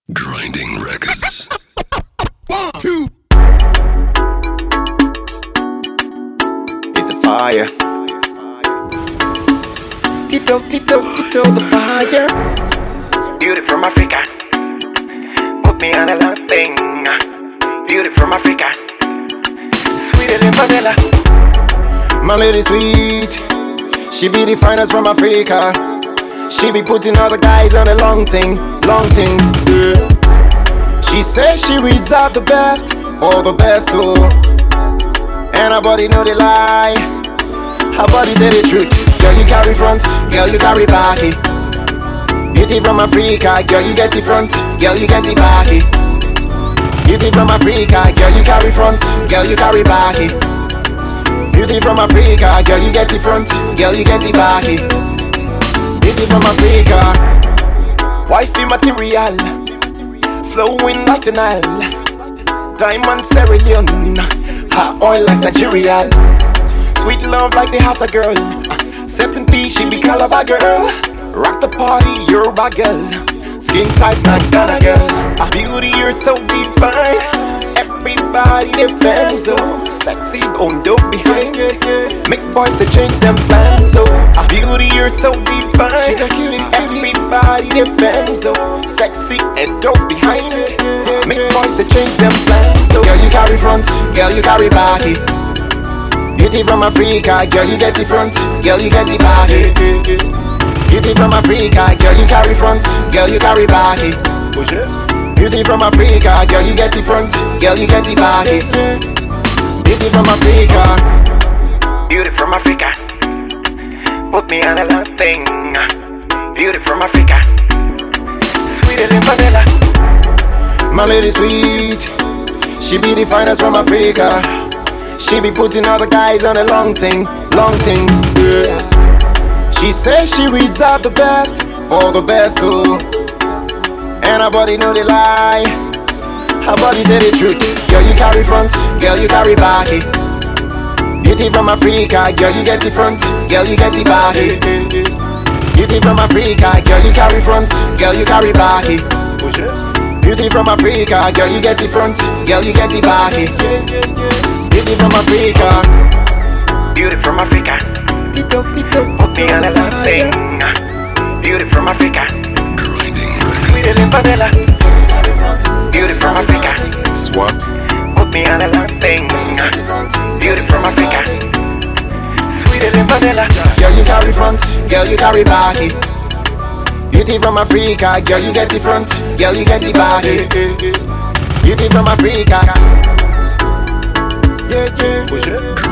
Grinding Records. One, two. It's a fire. Tito, the fire. Beauty from Africa. Put me on a love thing. Beauty from Africa. Sweeter than vanilla. My lady sweet. She be the finest from Africa. She be putting all the guys on a long thing, yeah. She says she reserved the best for the best, oh. And her body know the lie, her body say the truth. Girl, you carry front, girl, you carry backy. Beauty from Africa, girl, you get the front, girl, you get the backy. Beauty from Africa, girl, you carry front, girl, you carry backy. Beauty from Africa, girl, you get the front, girl, you get the backy. Beauty from Africa, wifey material, flowing like the Nile. Diamond cerulean, hot oil like Nigeria. Sweet love like the Hausa girl. Setting P, she be Calabar girl. Rock the party, Yoruba girl. Skin tight like Ghana girl. Beauty, you're so divine. Everybody they fans, so sexy, bone dope behind it. Make boys to change them plans, so beauty, you're so divine. She's a cutie, everybody they fans, so sexy and dope behind it. Make boys to change them plans, so girl, you carry front, girl, you carry backy. Beauty from Africa, girl, you get the front, girl, you get the backy. Beauty from Africa, girl, you carry front, girl, you carry backy. Beauty from Africa, girl, you get the front, girl, you get the backy. Beauty from Africa. Beauty from Africa. Put me on a love thing. Beauty from Africa. Sweeter than vanilla. My lady sweet. She be the finest from Africa. She be putting all the guys on a long thing, yeah. She says she reserved the best for the best, oh. And her body know the lie, her body say the truth. Girl, you carry front, girl, you carry backy. Beauty from Africa, girl, you get the front, girl, you get the backy. Beauty from Africa, girl, you carry front, girl, you carry backy. Beauty from Africa, girl, you get the front, girl, you get the backy. Beauty from Africa. Beauty from Africa. Put me on a love thing. Beauty from Africa. Sweeter than vanilla. Beauty from Africa. Swaps. Put me on a love thing. Beauty from Africa. Sweeter than vanilla. Girl, you carry front, girl, you carry backy. Beauty from Africa, girl, you get the front, girl, you get the backy. Beauty from Africa. Yeah.